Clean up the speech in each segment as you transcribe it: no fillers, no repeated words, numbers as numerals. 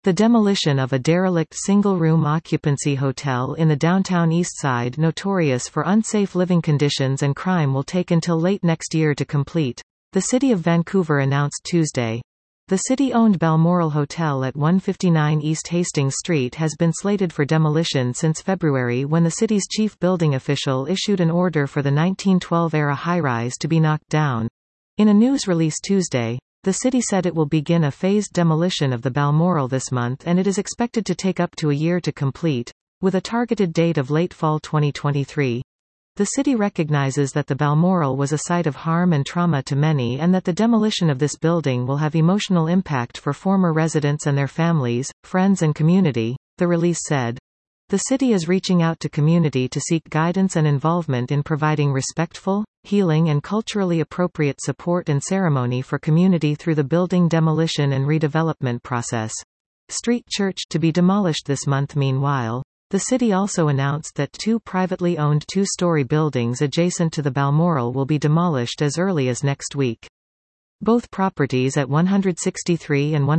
The demolition of a derelict single-room occupancy hotel in the downtown East Side notorious for unsafe living conditions and crime will take until late next year to complete, the City of Vancouver announced Tuesday. The city-owned Balmoral Hotel at 159 East Hastings Street has been slated for demolition since February when the city's chief building official issued an order for the 1912-era high-rise to be knocked down. In a news release Tuesday, the city said it will begin a phased demolition of the Balmoral this month and it is expected to take up to a year to complete, with a targeted date of late fall 2023. The city recognizes that the Balmoral was a site of harm and trauma to many and that the demolition of this building will have emotional impact for former residents and their families, friends and community, the release said. The city is reaching out to community to seek guidance and involvement in providing respectful, healing and culturally appropriate support and ceremony for community through the building demolition and redevelopment process. Street Church to be demolished this month. Meanwhile, the city also announced that two privately owned two-story buildings adjacent to the Balmoral will be demolished as early as next week. Both properties at 163 and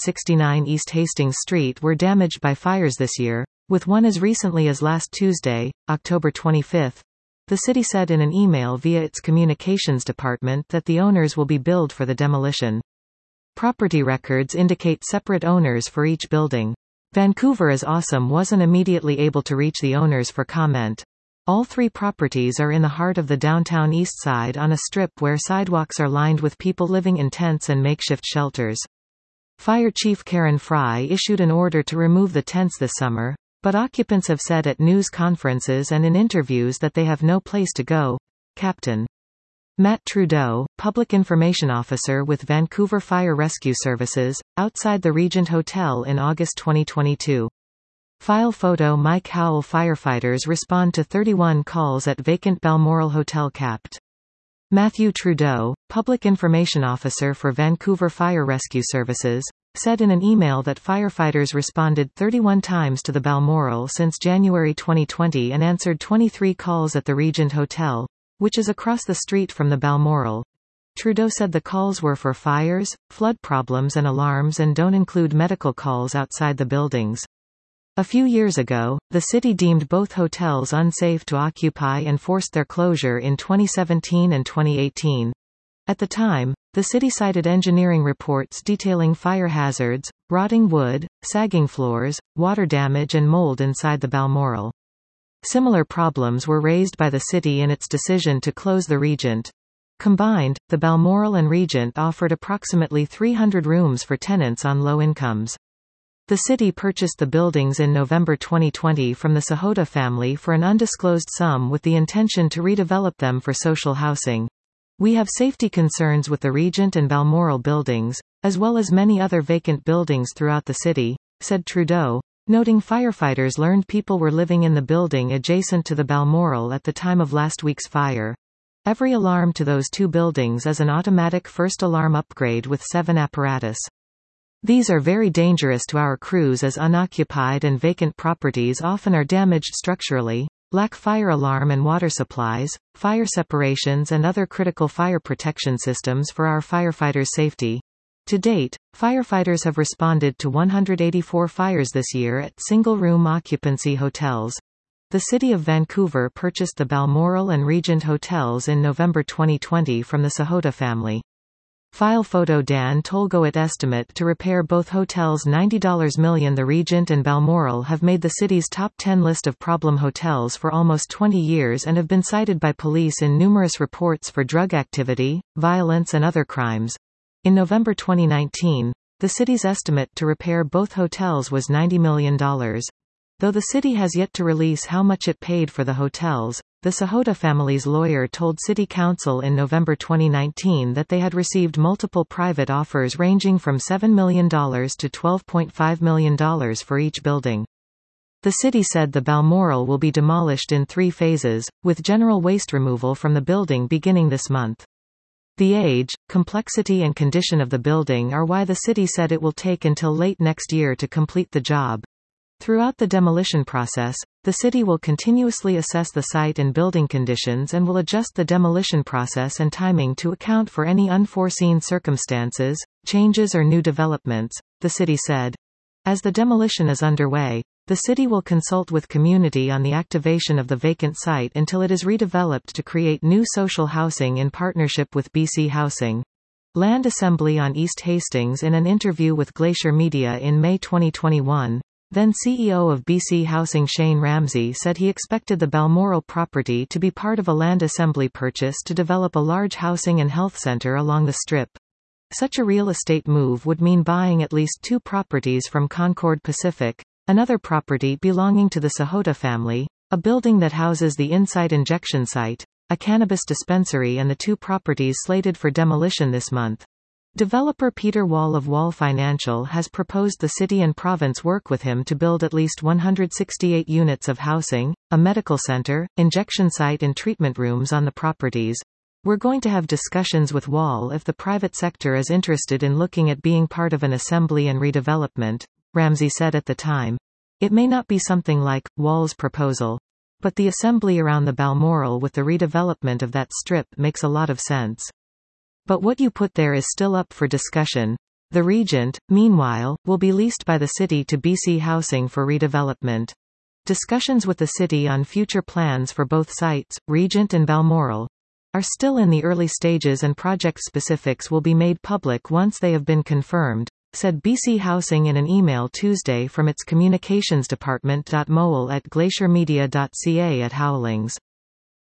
169 East Hastings Street were damaged by fires this year, with one as recently as last Tuesday, October 25. The city said in an email via its communications department that the owners will be billed for the demolition. Property records indicate separate owners for each building. Vancouver is Awesome wasn't immediately able to reach the owners for comment. All three properties are in the heart of the downtown East Side on a strip where sidewalks are lined with people living in tents and makeshift shelters. Fire Chief Karen Fry issued an order to remove the tents this summer, but occupants have said at news conferences and in interviews that they have no place to go. Captain Matt Trudeau, Public Information Officer with Vancouver Fire Rescue Services, outside the Regent Hotel in August 2022. File photo Mike Howell. Firefighters respond to 31 calls at vacant Balmoral Hotel. Capt. Matthew Trudeau, Public Information Officer for Vancouver Fire Rescue Services, said in an email that firefighters responded 31 times to the Balmoral since January 2020 and answered 23 calls at the Regent Hotel, which is across the street from the Balmoral. Trudeau said the calls were for fires, flood problems and alarms and don't include medical calls outside the buildings. A few years ago, the city deemed both hotels unsafe to occupy and forced their closure in 2017 and 2018. At the time, the city cited engineering reports detailing fire hazards, rotting wood, sagging floors, water damage and mold inside the Balmoral. Similar problems were raised by the city in its decision to close the Regent. Combined, the Balmoral and Regent offered approximately 300 rooms for tenants on low incomes. The city purchased the buildings in November 2020 from the Sahota family for an undisclosed sum with the intention to redevelop them for social housing. We have safety concerns with the Regent and Balmoral buildings, as well as many other vacant buildings throughout the city, said Trudeau, noting firefighters learned people were living in the building adjacent to the Balmoral at the time of last week's fire. Every alarm to those two buildings is an automatic first alarm upgrade with 7 apparatus. These are very dangerous to our crews as unoccupied and vacant properties often are damaged structurally, lack fire alarm and water supplies, fire separations and other critical fire protection systems for our firefighters' safety. To date, firefighters have responded to 184 fires this year at single-room occupancy hotels. The City of Vancouver purchased the Balmoral and Regent hotels in November 2020 from the Sahota family. File photo Dan Tolgoat estimate to repair both hotels $90 million. The Regent and Balmoral have made the city's top 10 list of problem hotels for almost 20 years and have been cited by police in numerous reports for drug activity, violence and other crimes. In November 2019, the city's estimate to repair both hotels was $90 million. Though the city has yet to release how much it paid for the hotels, the Sahota family's lawyer told City Council in November 2019 that they had received multiple private offers ranging from $7 million to $12.5 million for each building. The city said the Balmoral will be demolished in 3 phases, with general waste removal from the building beginning this month. The age, complexity and condition of the building are why the city said it will take until late next year to complete the job. Throughout the demolition process, the city will continuously assess the site and building conditions and will adjust the demolition process and timing to account for any unforeseen circumstances, changes or new developments, the city said. As the demolition is underway, the city will consult with community on the activation of the vacant site until it is redeveloped to create new social housing in partnership with BC Housing. Land Assembly on East Hastings. In an interview with Glacier Media in May 2021, then CEO of BC Housing Shane Ramsey said he expected the Balmoral property to be part of a land assembly purchase to develop a large housing and health centre along the Strip. Such a real estate move would mean buying at least 2 properties from Concord Pacific, another property belonging to the Sahota family, a building that houses the Insight injection site, a cannabis dispensary, and the 2 properties slated for demolition this month. Developer Peter Wall of Wall Financial has proposed the city and province work with him to build at least 168 units of housing, a medical center, injection site and treatment rooms on the properties. We're going to have discussions with Wall if the private sector is interested in looking at being part of an assembly and redevelopment, Ramsey said at the time. It may not be something like Wall's proposal, but the assembly around the Balmoral with the redevelopment of that strip makes a lot of sense. But what you put there is still up for discussion. The Regent, meanwhile, will be leased by the city to BC Housing for redevelopment. Discussions with the city on future plans for both sites, Regent and Balmoral, are still in the early stages, and project specifics will be made public once they have been confirmed, said BC Housing in an email Tuesday from its communications department. Moel at glaciermedia.ca at Howlings.